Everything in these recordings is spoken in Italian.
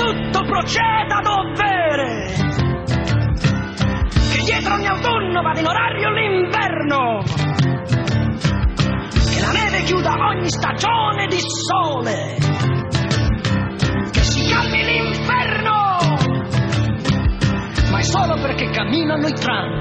tutto proceda a dovere, che dietro ogni autunno vada in orario l'inverno, che la neve chiuda ogni stagione di sole, che si calmi l'inferno, ma è solo perché camminano i tram.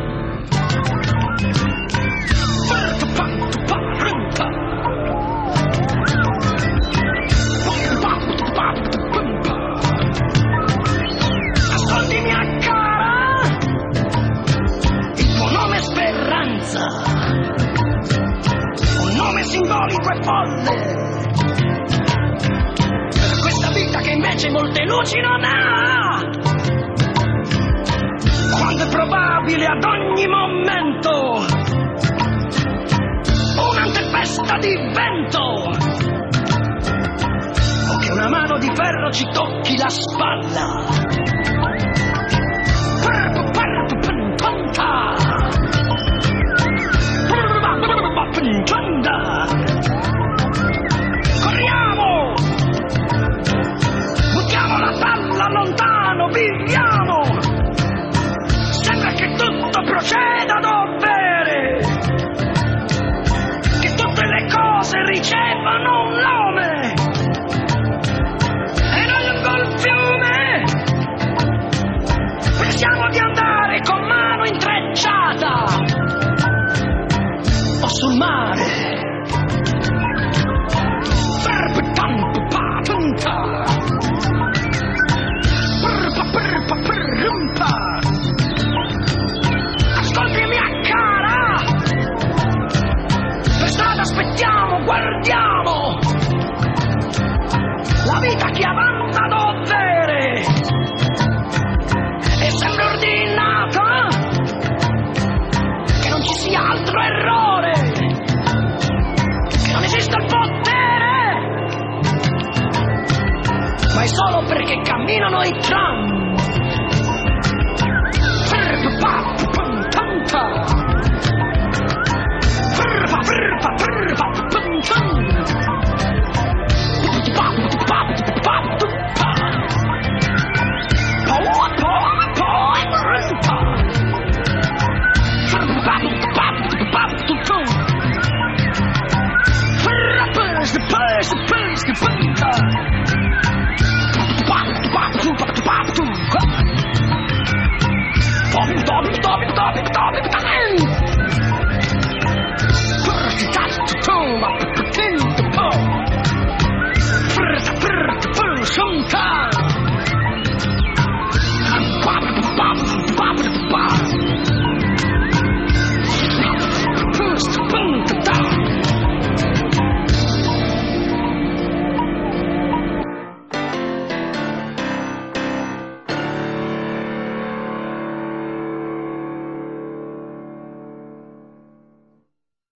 Ascolti mia cara, il tuo nome è Speranza, un nome simbolico e folle, per questa vita che invece molte luci non ha, quando è probabile ad ogni momento una tempesta di vento, o che una mano di ferro ci tocchi la spalla. Corriamo, buttiamo la palla lontano, viviamo, sembra che tutto proceda a dovere, che tutte le cose ricevano un nome, e noi lungo il fiume pensiamo di andare con mano intrecciata o sul mare. Ascolti mia cara, per strada aspettiamo, guardiamo la vita che avanza a dovere, e sembra ordinata che non ci sia altro errore, che non esista il potere, ma è solo perché camminano i tram. Stop.